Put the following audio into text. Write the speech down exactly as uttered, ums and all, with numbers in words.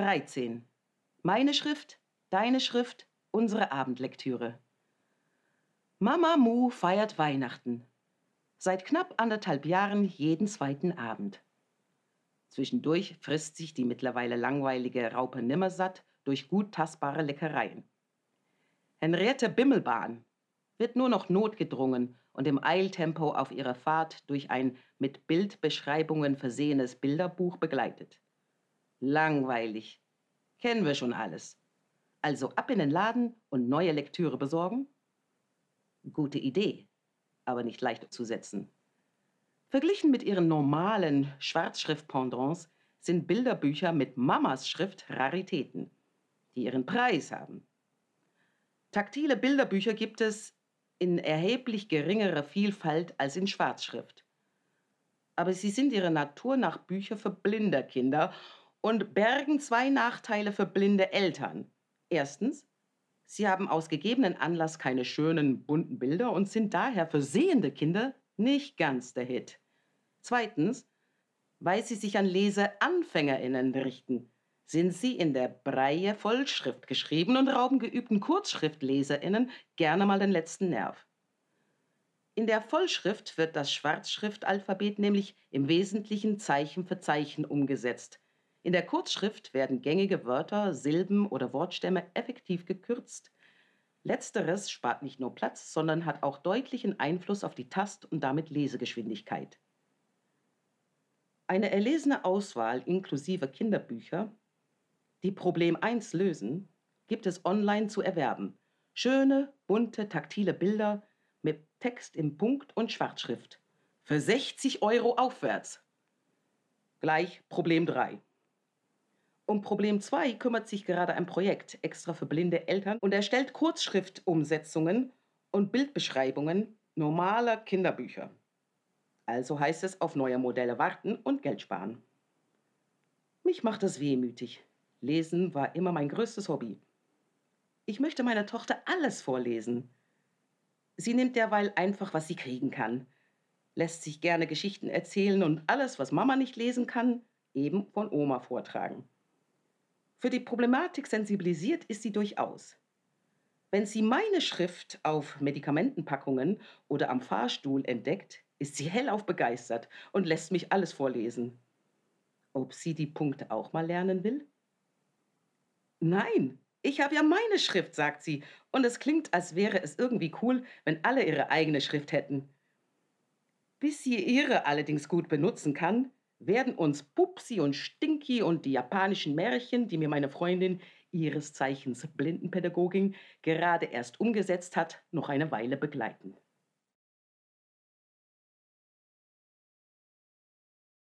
dreizehn. Meine Schrift, deine Schrift, unsere Abendlektüre. Mama Mu feiert Weihnachten. Seit knapp anderthalb Jahren jeden zweiten Abend. Zwischendurch frisst sich die mittlerweile langweilige Raupe nimmersatt durch gut tastbare Leckereien. Henriette Bimmelbahn wird nur noch notgedrungen und im Eiltempo auf ihrer Fahrt durch ein mit Bildbeschreibungen versehenes Bilderbuch begleitet. Langweilig. Kennen wir schon alles. Also ab in den Laden und neue Lektüre besorgen? Gute Idee, aber nicht leicht umzusetzen. Verglichen mit ihren normalen Schwarzschrift-Pendants sind Bilderbücher mit Mamas Schrift Raritäten, die ihren Preis haben. Taktile Bilderbücher gibt es in erheblich geringerer Vielfalt als in Schwarzschrift. Aber sie sind ihrer Natur nach Bücher für Blinderkinder und bergen zwei Nachteile für blinde Eltern. Erstens, sie haben aus gegebenen Anlass keine schönen, bunten Bilder und sind daher für sehende Kinder nicht ganz der Hit. Zweitens, weil sie sich an LeseanfängerInnen richten, sind sie in der Braille Vollschrift geschrieben und rauben geübten KurzschriftleserInnen gerne mal den letzten Nerv. In der Vollschrift wird das Schwarzschriftalphabet nämlich im Wesentlichen Zeichen für Zeichen umgesetzt. In der Kurzschrift werden gängige Wörter, Silben oder Wortstämme effektiv gekürzt. Letzteres spart nicht nur Platz, sondern hat auch deutlichen Einfluss auf die Tast- und damit Lesegeschwindigkeit. Eine erlesene Auswahl inklusive Kinderbücher, die Problem eins lösen, gibt es online zu erwerben. Schöne, bunte, taktile Bilder mit Text in Punkt- und Schwarzschrift. Für sechzig Euro aufwärts. Gleich Problem drei. Um Problem zwei kümmert sich gerade ein Projekt extra für blinde Eltern und erstellt Kurzschriftumsetzungen und Bildbeschreibungen normaler Kinderbücher. Also heißt es auf neue Modelle warten und Geld sparen. Mich macht das wehmütig. Lesen war immer mein größtes Hobby. Ich möchte meiner Tochter alles vorlesen. Sie nimmt derweil einfach, was sie kriegen kann, lässt sich gerne Geschichten erzählen und alles, was Mama nicht lesen kann, eben von Oma vortragen. Für die Problematik sensibilisiert ist sie durchaus. Wenn sie meine Schrift auf Medikamentenpackungen oder am Fahrstuhl entdeckt, ist sie hellauf begeistert und lässt mich alles vorlesen. Ob sie die Punkte auch mal lernen will? Nein, ich habe ja meine Schrift, sagt sie, und es klingt, als wäre es irgendwie cool, wenn alle ihre eigene Schrift hätten. Bis sie ihre allerdings gut benutzen kann, werden uns Pupsi und Stinky und die japanischen Märchen, die mir meine Freundin, ihres Zeichens Blindenpädagogin, gerade erst umgesetzt hat, noch eine Weile begleiten.